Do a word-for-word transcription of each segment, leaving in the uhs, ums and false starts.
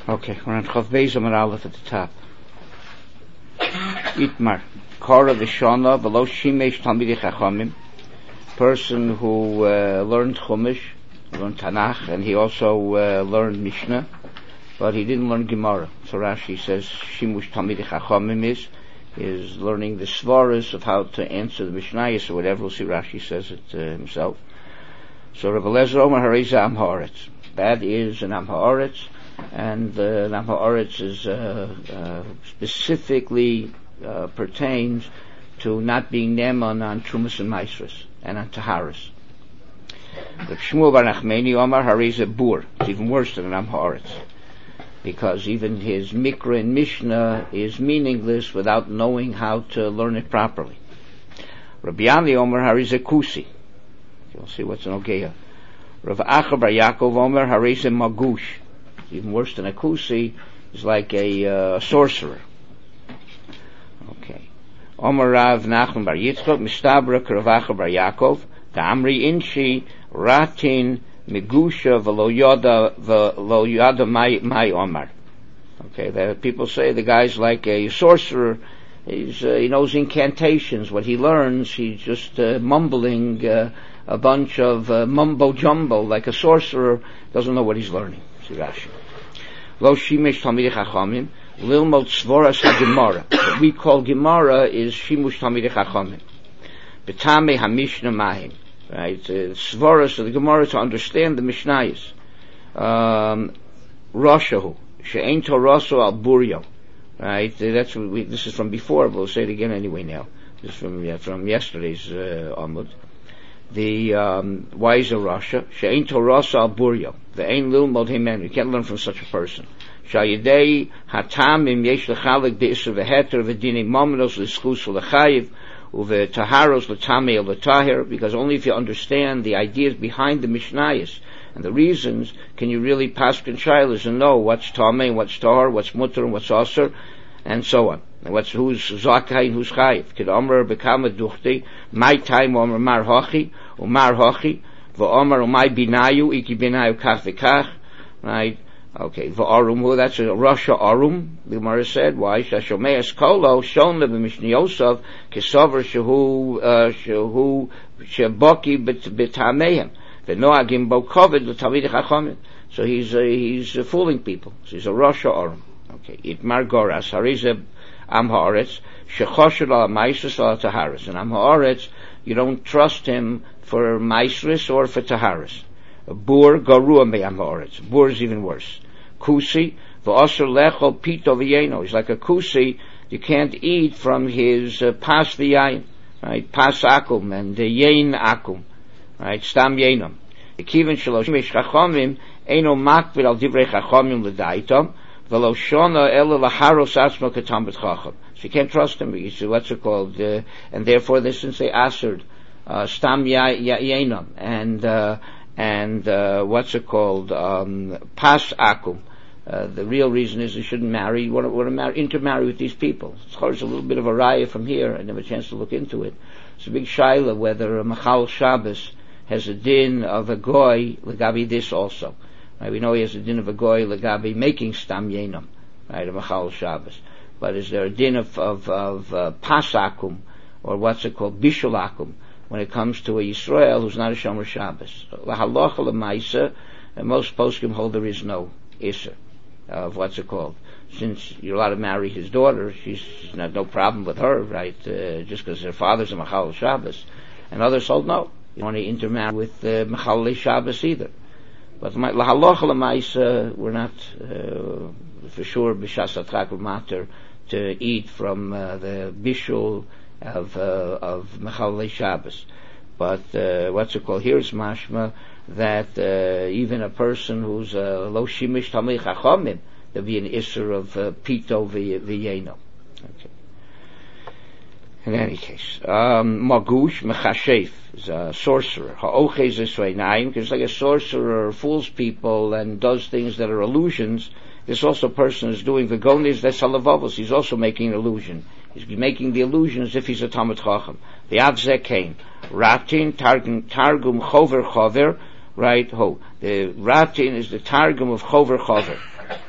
Okay, we're on Chav Beis Amar Aleph at the top. Itmar, Kara V'Shana V'lo Shimesh Talmidei Chachamim, person who uh, learned Chumash, learned Tanakh, and he also uh, learned Mishnah, but he didn't learn Gemara. So Rashi says Shimush Talmidei Chachamim is is learning the svaras of how to answer the Mishnayos or whatever. We'll see Rashi says it uh, himself. So Rav Eliezer Omer Hareza Am Haaretz. That is an Am Haaretz. And uh, Am Haaretz is uh, uh, specifically uh, pertains to not being neman on Trumas and Maisras and on Taharas. But Shmuel Bar Nachmani Omar Hareza Bur. It's even worse than an Am Haaretz, because even his Mikra and Mishnah is meaningless without knowing how to learn it properly. Rabbi Yanli Omar Hareza Kusi. You'll see what's in Ogeya. Rav Acha Bar Yaakov Omar Hareza Magush. Even worse than a kusi, is like a uh, sorcerer. Okay. Omar Rav Nachman Bar Yitzchok Mistabra Kravacha Bar Yaakov Ta'amri Inshi Ratin Megusha V'lo Yoda V'lo Yoda Mai Mai Omar. Okay, the people say the guy's like a sorcerer. He's, uh, he knows incantations. What he learns, he's just uh, mumbling uh, a bunch of uh, mumbo jumbo, like a sorcerer. Doesn't know what he's learning. Rashi. Lo shimesh talmidei chachamim lilmod svoras haGemara. What we call Gemara is shimush talmidei chachamim. Betame hamishna mahim. Right, uh, svoras of the Gemara to understand the Mishnayos. Um, Roshahu she'ein toraso al buryo. Right, uh, that's what we, this is from before. But we'll say it again anyway now. This is from yeah, from yesterday's uh, Amud. The um, why is a Rasha? She'ein Torasa al Buryo. The Ein Lil Mod Himen. You can't learn from such a person. Shayidei Hatamim Yesh Lechalik De'isr V'Heter V'Dinei Momenos L'Schus L'Chayiv U'V'Taharos L'Tamei L'Tahir. Because only if you understand the ideas behind the Mishnayos and the reasons can you really paskin shaylas and know what's Tamei, what's Tahar, what's Mutter, and what's Aser, and so on. And what's who's Zakai and who's Chayiv. Kid Omer Bekama Duchti, my time Omer Mar Hachi, or Mar Hachi, V'Omer Umay Binayu, Iki Binayu Kach V'Kach, right? Okay, V'Arum, that's a Russia Arum, the Gemara said, why? Shashomei Eskolo, Shon Lebe Mishni Yosef, Kesover Shehu, Shehu, Sheboki B'Tamehem, V'Noagim Bo Kovid, L'Tavidei Chachamim. So he's, uh, he's uh, fooling people. So he's a Russia Arum. Okay, Itmar Goras, Harizeb, Am Haaretz, Shechoshel al Maisris al Taharis. And Am Haaretz, you don't trust him for Maisris or for Taharis. Bur Garua me Am Haaretz. Bur is even worse. Kusi, V'Osher Lechol Pito V'Yeno. He's like a Kusi. You can't eat from his uh, Pas V'Yayin, right? Pas Akum and the Yain Akum, right? Stam Yainam. The Kivin Shalosh Mish Chachamim, Eino Makvid al Divrei Chachamim L'Daitom. So you can't trust him. You see, what's it called? Uh, and therefore, they shouldn't say aserd, uh, stam yainam, and uh, and uh, what's it called? Um, pas akum. Uh, the real reason is you shouldn't marry. You want to, want to marry, intermarry with these people. It's a little bit of a raya from here. I didn't have a chance to look into it. It's a big shaila whether a machal Shabbos has a din of a goy legabi this also. Right, we know he has a din of a goy legabi making stam yenam, right, a machal Shabbos. But is there a din of of, of uh, pasakum, or what's it called, bishulakum, when it comes to a Yisrael who's not a shomer Shabbos? Lahalocha lemaisa, and most poskim hold there is no iser of what's it called. Since you're allowed to marry his daughter, she's, she's not no problem with her, right? Uh, just because her father's a machal Shabbos, and others hold no. You don't want to intermarry with uh, machal Shabbos either. But lahalocha lemaisa, we're not uh, for sure b'shas atrak matter to eat from uh, the bishul of uh, of mechalei Shabbos. But uh, what's it called? Here's mashma that uh, even a person who's uh, lo shimish tamei chachamim, there'll be an isser of uh, pito v'yeno. Okay. In any case, um, magush mechashef is a sorcerer. Ha'ochez esreinayim, because like a sorcerer fools people and does things that are illusions. This also person is doing v'gonis that's halavavos. He's also making an illusion. He's making the illusion as if he's a Talmid Chacham. The Avzeh came. Ratin, Targum, Targum Chover Chover, right? Ho. The Ratin is the Targum of Chover Chover.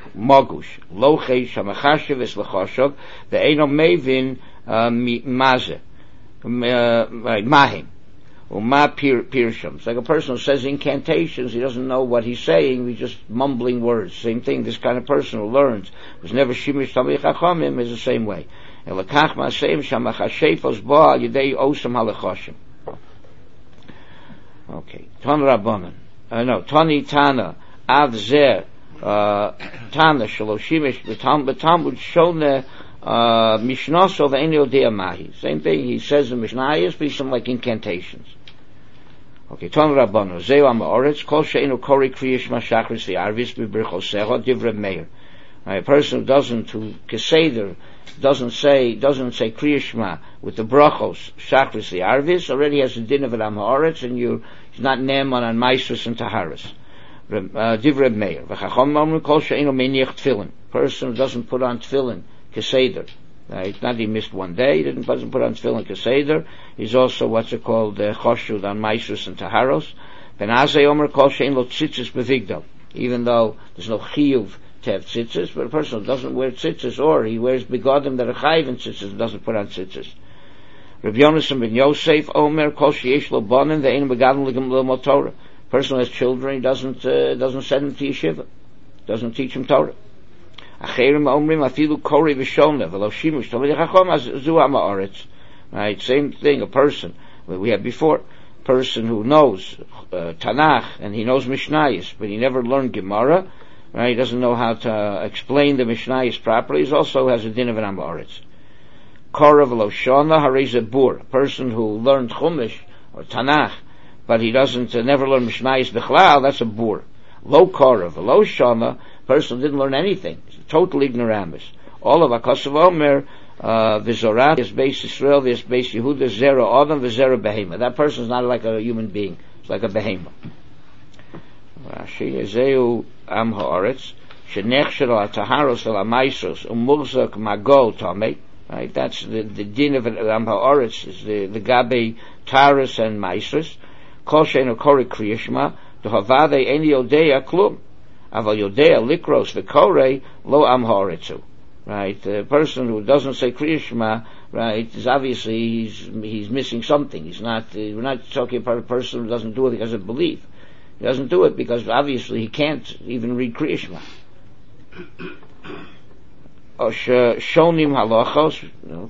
Mogush, Loche, Shamachashiv, Eslachoshav, the Eino Mevin, Maze, Mahim, Uma Pirsham. It's like a person who says incantations, he doesn't know what he's saying, he's just mumbling words. Same thing, this kind of person who learns, who's never Shimish Tamei Chachamim, is the same way. Elakach Maseim, Shamachashefos Ba, Yidei Osam Halechoshim. Okay. Ton Rabbanan. Uh, no, Tani Tana, Av Zer, uh, Tana, Shaloshimish, Betamud Shone, uh, Mishnaso, the Enyo Dea Mahi. Same thing, he says in Mishnayos, but some like incantations. Okay, Ton Rabbanan, Zeu Am Oretz, Kol She'enu Kori Kriyish Mashachris, the Arvis, Bibirchosecha, Divrei Meir. A person who doesn't, to Keseder, doesn't say, doesn't say Kriyishma with the brachos, Shachris the Arvis, already has a din of Am Haaretz, and you, he's not Neman on Maisrus and Taharis. Divrei Meir. V'chachom omrim kol she'eno meniach tefillin. Person who doesn't put on tefillin, Keseder. Right? Not he missed one day, he didn't, doesn't put on tefillin Keseder. He's also, what's it called, uh, Choshud on Maisrus and Taharos. Ben azay omer kol she'en lo tzitzis bevigdal. Even though there's no chiyuv to have tzitzis, but a person who doesn't wear tzitzis, or he wears begodim that are chayiv in tzitzis and doesn't put on tzitzis. Rabbi Yonasan ben Yosef Omer Kol sheyesh lo bonim ve'ein begadim ligam l'lmod Torah. Person who has children, he doesn't uh, doesn't send them to yeshiva, doesn't teach them Torah. Acherim omrim afilu kori v'shona v'lo shimush tamid chacham az zu ha'ma'aretz. Right, same thing. A person we had before, person who knows uh, Tanakh and he knows Mishnayos, but he never learned Gemara. Right, he doesn't know how to uh, explain the Mishnayos properly. He also has a din of an Amoritz. Korav lo shona harei bur. A person who learned Chumash or Tanakh, but he doesn't uh, never learn Mishnayos b'chlal. That's a bur. Lo korav lo shona. Person didn't learn anything. He's a total ignoramus. All of Akasav Omer v'zorat is based Israel, is based Yehuda zera Adam v'zera behema. That person is not like a human being. It's like a behema. Rashi Ezeu Am Haaretz Shenechshel Ataharos El Amaisos Umulzak Magol Tomei. Right, that's the the din of Am Haaretz is the the Gabe Taurus and Maisros. Kol Sheinu Kori Kriyishma the Havade Eni Yodea Klum Aval Yodea Likros V'Korei Lo Am Haaretzu. Right, the person who doesn't say Kriyishma, right, is obviously he's he's missing something. He's not. Uh, we're not talking about a person who doesn't do it because of belief. He doesn't do it because obviously he can't even read Kriyishma. Shonim halachos. No.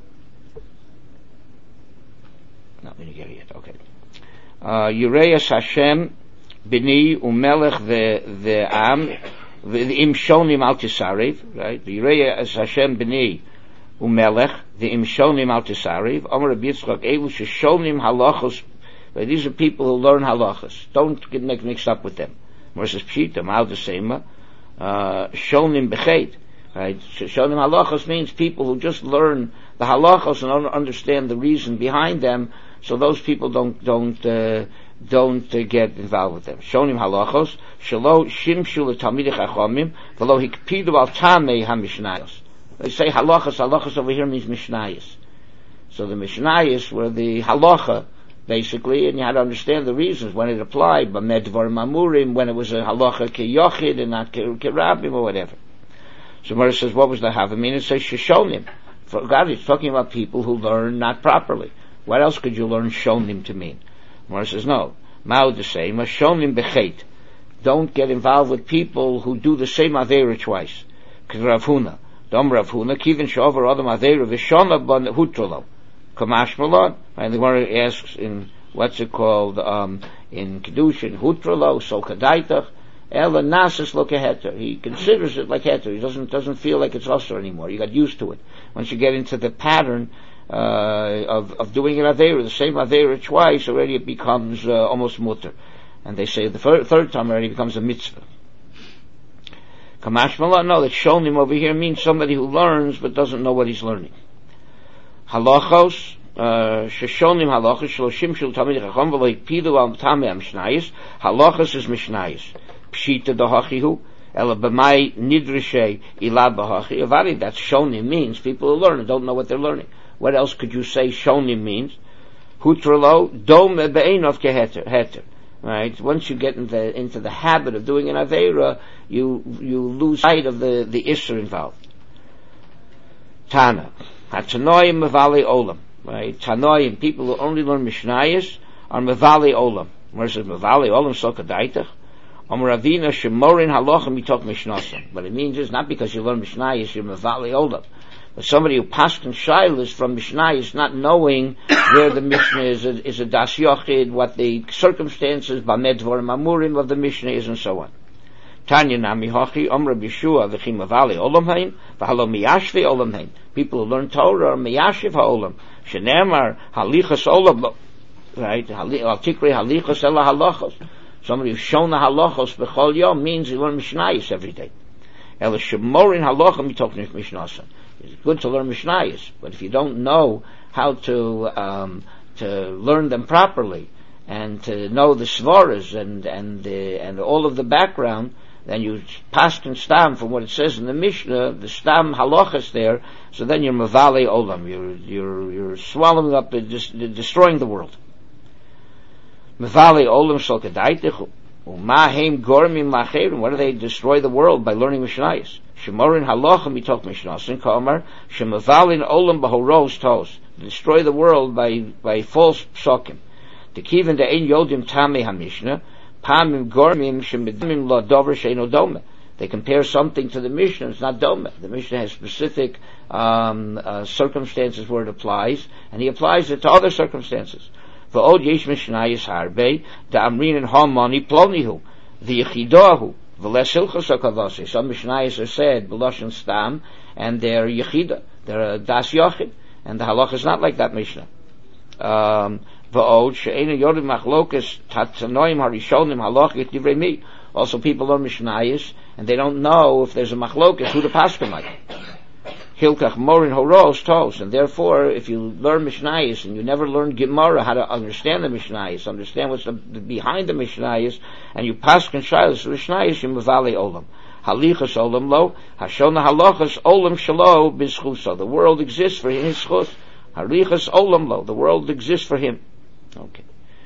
Not going to get it yet. Okay. Yireas Hashem b'ni umelech the the am the im shonim al tisarev. Right. Yireas Hashem b'ni umelech the im shonim al tisarev. Omer Rabbi Yitzchak elu sheshonim halachos. Right, these are people who learn halachas. Don't get make mixed up with them. Versus pshita, mal desema, shonim bechet. Right, shonim halachas means people who just learn the halachas and don't understand the reason behind them. So those people don't don't uh, don't uh, get involved with them. Shonim halachos, shelo shimshu letalmidei chachamim, v'lo hikpidu al tamei hamishnayos. They say halachas. Halachas over here means mishnayos. So the mishnayos were the halacha. Basically, and you had to understand the reasons when it applied, but medvar mamurim, when it was a halacha keyochid and not kerabim or whatever. So Mara says, what was the havamina? It says sheshonim. For God, it's talking about people who learn not properly. What else could you learn shonim to mean? Mara says, no. Mao the same, shonim bechet. Don't get involved with people who do the same avera twice. Because Rav Huna, Dom Rav Huna, kivin shover adam avera v'shona ban hutrolo. Kamash Malon, and the one asks in what's it called um, in Kedushin Hutralo so Kadaitach Ela Nasis lo keheter. He considers it like heter. He doesn't doesn't feel like it's usher anymore. You got used to it. Once you get into the pattern uh, of of doing an avera, the same avera twice, already it becomes uh, almost mutter. And they say the third, third time already becomes a mitzvah. Kamash Malon, no, that shonim over here means somebody who learns but doesn't know what he's learning. Halachos, sheshonim halachos, shloshim shel tamid chacham v'lo hikpidu al tamei mishnayos. Halachos is mishnayos. Pshita dahachihu, ela b'mai nidrishe ilad bahachi. Avadi, that's shonim means people who learn and don't know what they're learning. What else could you say shonim means? Hutralo dom be'enov keheter. right? Once you get into, into the habit of doing an Aveira, you, you lose sight of the, the Isser involved. Tana. Hatanoim Mevali Olam. Right? Tanoim, people who only learn Mishnayos, are Mevali Olam. Where it says Mevali Olam Sokadaitach. Om Ravina Shemorin Halachim Mitok Mishnasam. What it means is not because you learn Mishnayos, you're Mevali Olam. But somebody who paskin shaylas from Mishnayos, not knowing where the Mishnah is, a, is a das yochid, what the circumstances, Bamed Dvorim Amurim of the Mishnah is, and so on. Tanya Nami Hochi, Om Rabbi Yeshua, V'chim Mevali Olam Hain, V'halo Miyashvi Olam Hain. People who learn Torah are Miyashiv HaOlam. Shenemar Halichas Olam, right? Al Tikri Halichas Ela Halachos. Somebody who's shown the Halachos B'chol Yom means he learns Mishnayos every day. Ela Shemorin Halachim Mitok Mishnasam. It's good to learn Mishnayos, but if you don't know how to um, to learn them properly and to know the svaras and and the, and all of the background, then you paskin stam from what it says in the Mishnah, the stam halachas there. So then you're mavali olam. You're you're you're swallowing up, and destroying the world. Mavali olam shel kedaitich u'mahem gormim lacherim. What do they destroy the world by learning Mishnayos? Shemorin halacha mitok mishnasin kamar shemavalin olam bahoros tos. Destroy the world by by false psakim. The kiven the ein yodim tamei hamishna pamim gormim shemedimim la dover sheino dome. They compare something to the Mishnah. It's not dome. The Mishnah has specific um, uh, circumstances where it applies, and he applies it to other circumstances. V'od yesh mishnayos harbe da'amrin and hamani plonihu the yechidahu. Some Mishnayos are said b'lashon stam, and they're yechida, they're a das yochid, and the halacha is not like that Mishnah. Um, V'od she'ena yodim machlokas tatzanoim harishonim halachit divrei mi. Also, people learn Mishnayos, and they don't know if there's a machlokas who to paskin like. Hilkach morin horos tos, and therefore, if you learn Mishnayos and you never learn Gemara, how to understand the Mishnayos, understand what's the, the, behind the Mishnayos, and you paskin shaylos Mishnayos, you mavali olam. Halichas olam lo, hashona halachas olam shalo bizchuso. The world exists for his chus. Halichas olam lo, the world exists for him. Okay.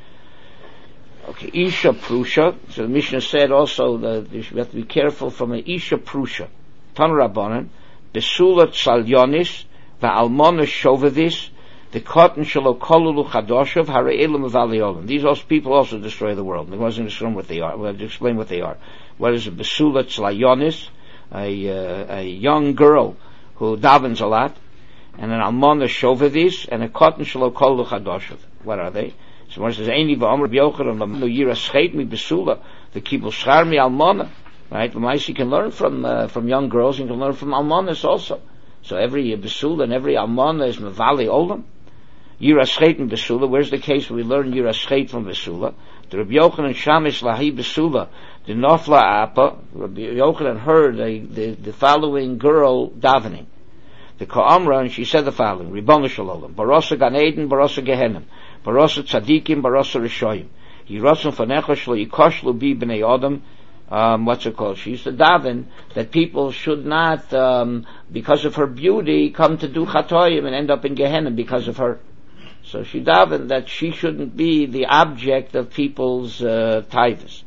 Okay, Isha Prusha. So the Mishnah said also that you have to be careful from an Isha Prusha. Tan Rabbanan. Besulat salyonis, va'almona shovavis, the cotton shalo kolulu chadoshav, hare'elim v'aliolim. These also people also destroy the world. I wasn't going to explain what they are. We'll have to explain what they are. What is a besulat salyonis? A, uh, a young girl who davens a lot, and an almona shovavis, and a cotton shalo kolulu chadoshav. What are they? So one says, Eini v'omer b'yocharam l'mnu yira scheit mi besula, the kibul schar mi almona. Right, you can learn from uh, from young girls. You can learn from almanas also. So every besula and every almana is mevali olam. Yira scheit and besula. Where's the case where we learn yira scheit from besula? The Rabbi Yochanan shamish lahi besula. The nofla apa. Rabbi Yochanan heard the, the the following girl davening. The Ka'amra, and she said the following: Ribono shel olam, barosa gan eden, barosa gehenim, barosa tzadikim, barosa rishoyim. Yirotzon fanecha shlo yikoshlu bi bnei adam. Um, what's it called? She used to daven that people should not, um, because of her beauty, come to do chatoyim and end up in Gehenna because of her. So she davened that she shouldn't be the object of people's uh, tithes.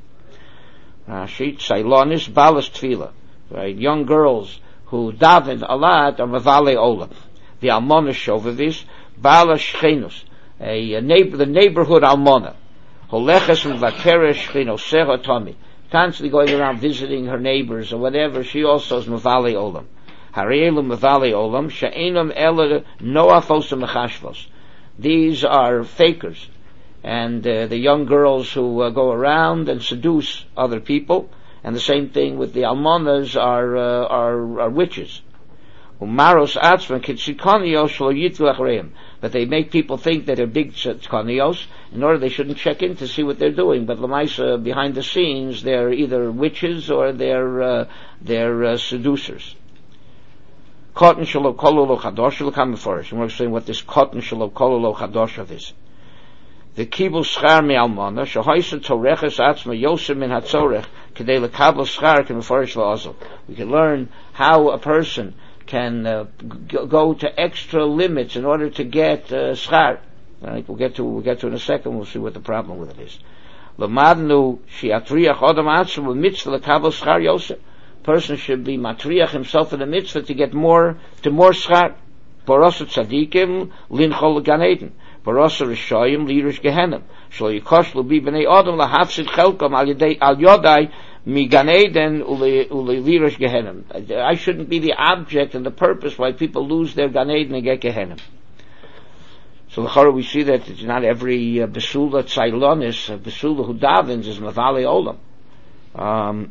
She Sailonis balas tefillah, right? Young girls who daven a lot are mavale olam. The almona shovavis balas shchenus, a neighbor, the neighborhood almona. Holeches v'vakeres shchenosecha tomi. Constantly going around visiting her neighbors or whatever, she also is mavali olam. Harielu mavali olam, she'enam ela noafosam mechashvos. These are fakers, and uh, the young girls who uh, go around and seduce other people, and the same thing with the almonas are uh, are, are witches. Umaros atzman kitsikanios lo yitu achreim. But they make people think that they're big tzkanios, in order they shouldn't check in to see what they're doing. But lamaisa, behind the scenes, they're either witches or they're uh, they're uh, seducers. Cotton shelo kololo chadosh will come before us. And we're saying what this cotton shelo kololo chadosh is. The kibul schar mi almana shahoysa toreches atzma yosem min hatzorech kedei lekabel schar can before us la'azol. We can learn how a person can uh, g- go to extra limits in order to get uh, schar. Right? We'll get to we'll get to in a second. We'll see what the problem with it is. Lamadnu shiatriach adam atzum mitzvah lekabel schar yosef. Person should be matriach himself in the mitzvah to get more, to more schar. Barasa tzadikim linchol gan eden. Barasa rishayim lirish gehenim. Shlo yikosh lo bi b'nei adam lahafsid chelkom al yodai al yodai mi gan eden ule ule lirish gehenim. I shouldn't be the object and the purpose why people lose their gan eden and get gehenim. So the we see that it's not every uh, besula tzailonis, uh, besula who davens is mavale olam. Um,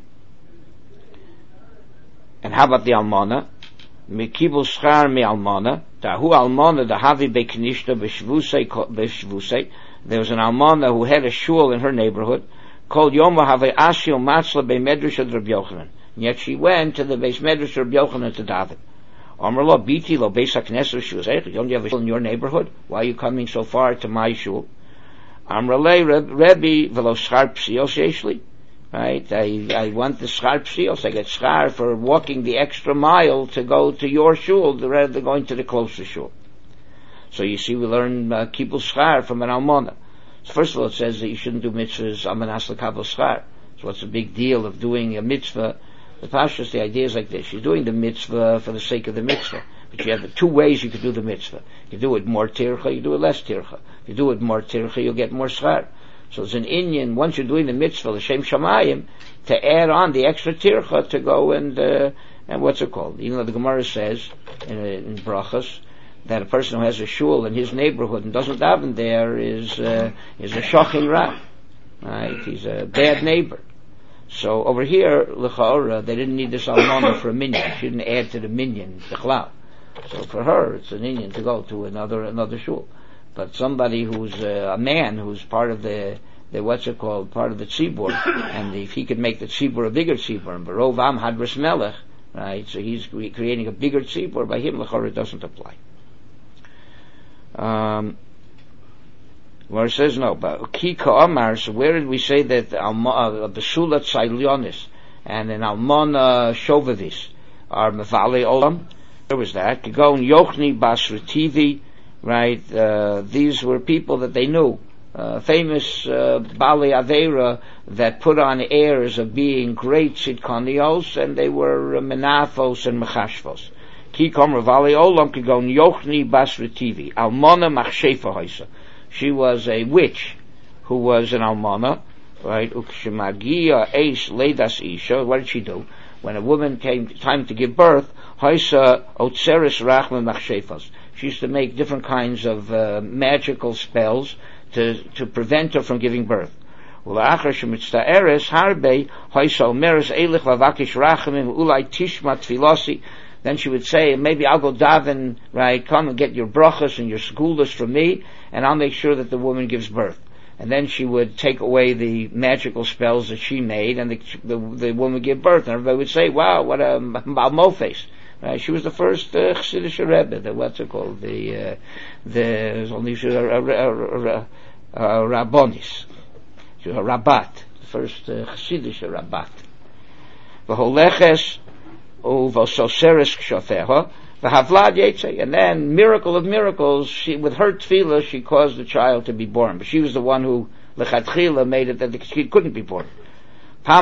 and how about the almana? Mikibul schar mi almana. Tahu almana the havi beknishta b'shvusei b'shvusei. There was an almana who had a shul in her neighborhood called Yoma Have Ashio Matzla Bei Medrash of Rabbi Yochanan. Yet she went to the Beis Medrash of Rabbi Yochanan to daven. Amar lo biti lo Beis HaKnesset shul. Don't you have a shul in your neighborhood? Why are you coming so far to my shul? Amar le Rebbe velo schar psios yeshli. Right? I, I want the schar psios. I get schar for walking the extra mile to go to your shul rather than going to the closest shul. So you see, we learn uh, kibul schar from an almana. So first of all, it says that you shouldn't do mitzvahs amanas lekabel schar. So what's the big deal of doing a mitzvah? The pashtus, the idea is like this: you're doing the mitzvah for the sake of the mitzvah, but you have two ways you could do the mitzvah. You do it more tircha, you do it less tircha. If you do it more tircha, you'll get more schar. So it's an inyan, once you're doing the mitzvah, l'shem shamayim, to add on the extra tircha to go and uh, and what's it called? You know, the Gemara says in, in brachas that a person who has a shul in his neighborhood and doesn't daven there is uh, is a shochin ra, right? He's a bad neighbor. So over here, l'chaora, they didn't need this almana for a minyan. She didn't add to the minyan, the chlal. So for her, it's an inyan to go to another another shul. But somebody who's uh, a man who's part of the the what's it called, part of the tzibur, and if he could make the tzibur a bigger tzibur, and barov am hadras melech, right? So he's creating a bigger tzibur. By him, l'chaora, it doesn't apply. Um, where it says no, but ki ka'amar. So where did we say that alma besula tzailionis and an almana shovavis are mevale olam? Where was that? Kigon Yochni Basrativi, right? Uh, these were people that they knew, uh, famous uh, Bali Avera that put on airs of being great tzidkanios, and they were uh, menafos and mechashvos. Kikom Ravali Olam Kigon Yochni Basrativi Almana Machshefa Haisa. She was a witch who was an almana, right? Ukshemagia Ace Ledas Isha. What did she do? When a woman came time to give birth, Haisa Otzeris Rachman Machshefas. She used to make different kinds of uh, magical spells to to prevent her from giving birth. Ulachar Shemitztaeres Harbe Haisa Omeres Eilich Lavakish Rachamim Ulai Tishma Tfilosi. Then she would say, maybe I'll go daven, right, come and get your brachas and your skulas from me, and I'll make sure that the woman gives birth. And then she would take away the magical spells that she made, and the the, the woman would give birth. And everybody would say, wow, what a malmofes. Right? She was the first uh, Chassidish Rebbe, the, what's it called, the, uh, the, only she was a, a, a, a, a Rabbonis. She was a Rabbat, the first uh, Chassidish Rabbat. V'holeches, and then, miracle of miracles, she, with her tefillah, she caused the child to be born. But she was the one who, lechatchila, made it that the kid couldn't be born. They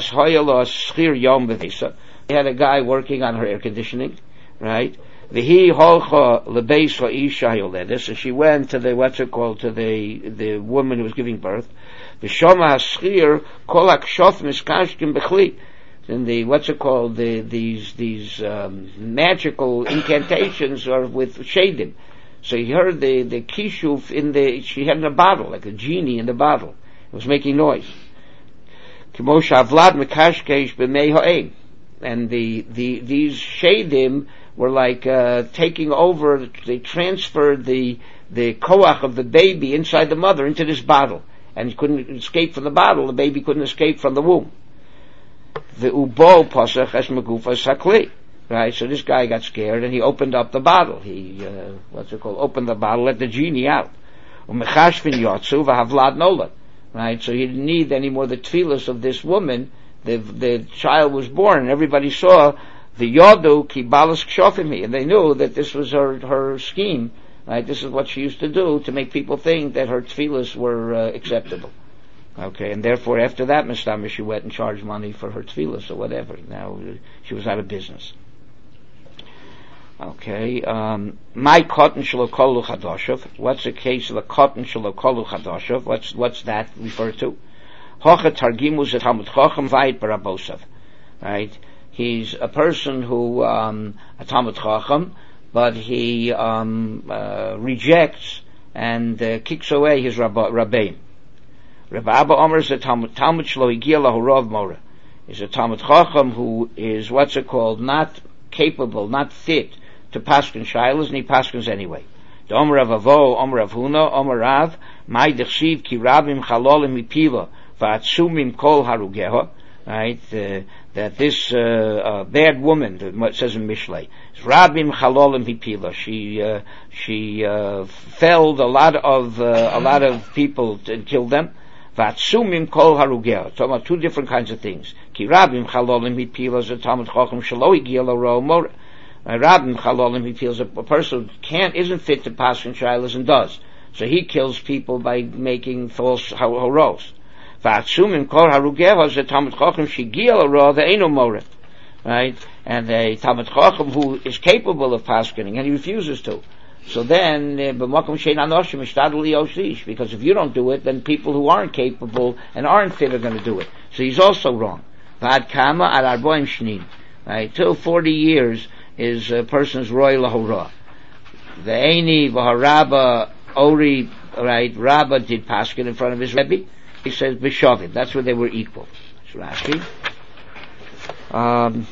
had a guy working on her air conditioning, right? So she went to the, what's it called, to the, the woman who was giving birth. And the, what's it called, the, these, these, um, magical incantations are with shadim. So he heard the, the kishuf in the, she had in a bottle, like a genie in the bottle. It was making noise. And the, the, these shadim were like, uh, taking over, they transferred the, the koach of the baby inside the mother into this bottle. And he couldn't escape from the bottle, the baby couldn't escape from the womb. The ubo pasach es megufa sakli, right? So this guy got scared and he opened up the bottle. He uh, what's it called? Opened the bottle, let the genie out. Umechashvin yotzu v'havlad nola, right? So he didn't need any more the tefillas of this woman. The the child was born, and everybody saw the yodu ki balas kshofimi, and they knew that this was her her scheme, right? This is what she used to do to make people think that her tefillas were uh, acceptable. Okay, and therefore after that, Mistama, she went and charged money for her tefillas or whatever. Now, she was out of business. Okay, um, my cotton shalokolu chadashov. What's the case of a cotton shalokolu chadashov? What's, what's that referred to? Hocha targimus et Talmud Chacham vayit barabosav. Right? He's a person who, um, a Talmud Chacham, but he, um, uh, rejects and, uh, kicks away his rabbeim. Rabbi Abba Omer is a Talmud, Talmud shlo higia lahorov mora. Is a Talmud Chacham who is, what's it called, not capable, not fit to paskin shilas, and he paskins anyway. The Omer of Avo, Omer of Huna, Omer Rav, Mai dechsiv ki rabim chalolim mipila, va'atsumim kol harugeha, right, uh, that this, uh, uh, bad woman, that says in Mishlei, is rabim chalolim mipila, she, uh, she, uh, felled a lot of, uh, a lot of people and killed them, va'atsumim kol harugeha, talking about two different kinds of things. Ki rabim chalolim mipila is a Talmud Chacham shelo higia l'ro mora. Rabim chalolim, he feels a, a person can't, isn't fit to paskin shilas and does. So he kills people by making false horos. Va'atsumim kol harugeha is a Talmud Chacham shigia l'ro, the eino mora. Right? And a Talmud Chacham who is capable of paskining, and he refuses to. So then, b'makom shein anoshim ishtadel liyoshish, because if you don't do it, then people who aren't capable and aren't fit are going to do it. So he's also wrong. V'ad kama ad arboim shnin. Right? Till forty years, is a person's roy lahora. The Eini v'harabba Ori, right, Rabba did paskin in front of his Rebbe. He says b'shavim. That's where they were equal. That's Rashi. Um,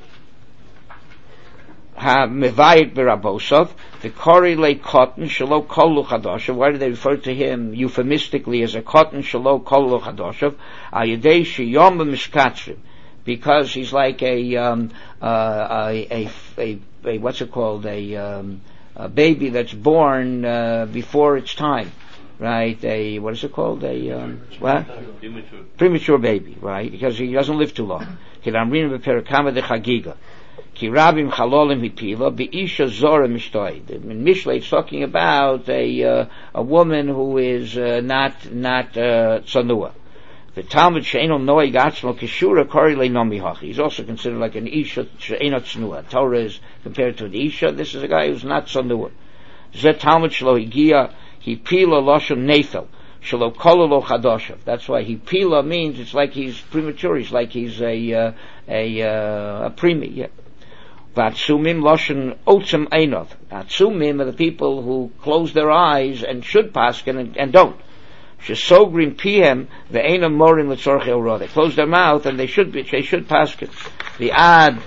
ha mevayit b'rabosov the kori le cotton shelo kolu chadashav. Why do they refer to him euphemistically as a cotton shelo kolu chadashav? Ayedei sheyom b'mishkatrim. Because he's like a, um, uh, a, a, a, a, what's it called, a, um, a baby that's born, uh, before its time, right? A, what is it called? A, um, what? Premature. Premature baby, right? Because he doesn't live too long. Kiramrin v'perakama de chagiga. Kirabim chalolim hipila, bi'isha zora mishtoi. In Mishlei it's talking about a, uh, a woman who is, uh, not, not, uh, tzanua. The Talmud she'eno noig atzmo kishura kori le'nomi hachi. He's also considered like an isha she'eno tznuah. Torah is compared to an isha. This is a guy who's not tznuah. Zeh Talmud shelo higia hipila lashon nefel shelo kolu lo chadashav. That's why hipila means it's like he's premature. He's like he's a uh, a uh, a premi. Yeah. Vatsumim lashon otzem einov. Atzumim are the people who close their eyes and should paskin and, and don't. Shesogrim pihem the einam morim letzorchei orah. They close their mouth and they should be, they should paskin. The ad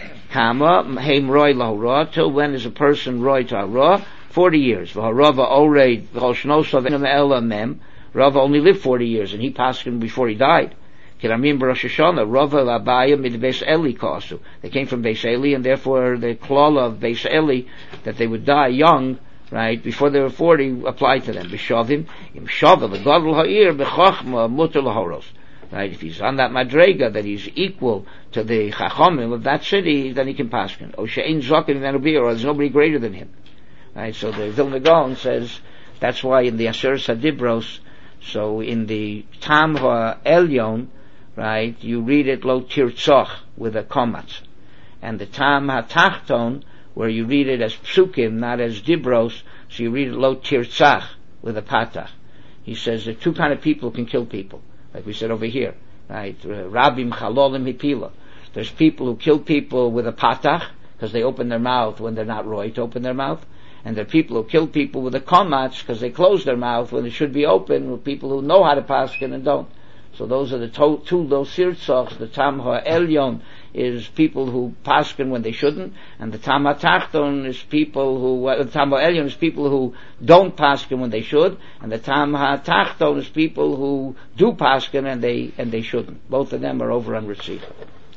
kama heim roy lahorah. Till when is a person roy to harah? Forty years. V'harava orei v'chol shnosav einam ela mem. Rava only lived forty years and he paskin before he died. Kiramim b'Rosh Hashanah Rava l'abaya mid Beis Eli kasu. They came from Beis Eli and therefore the klala of Beis Eli that they would die young, right, before they were forty, applied to them. B'shavim, im shavel, the gadol ha'ir, b'chachma, mutter lahoros. Right, if he's on that madrega, that he's equal to the chachamim of that city, then he can paskin. O she'ein zokin v'enubir, or there's nobody greater than him. Right, so the Vilna Gaon says, that's why in the Asheres HaDibros, so in the Tam HaElyon, right, you read it lo tirtzoch, with a komatz. And the Tam HaTachton, where you read it as psukim, not as dibros, so you read it lo tirtzach, with a patach. He says that two kind of people can kill people, like we said over here, right? Rabim chalolim hipila. There's people who kill people with a patach, because they open their mouth when they're not roy to open their mouth, and there are people who kill people with a komatz, because they close their mouth when it should be open, with people who know how to paskin and don't. So those are the to- two those sirtzachs. The Tam HaElyon is people who paskin when they shouldn't, and the Tam HaTachton is people who, uh, the Tam HaElyon is people who don't paskin when they should, and the Tam HaTachton is people who do paskin and they, and they shouldn't. Both of them are over on receipt.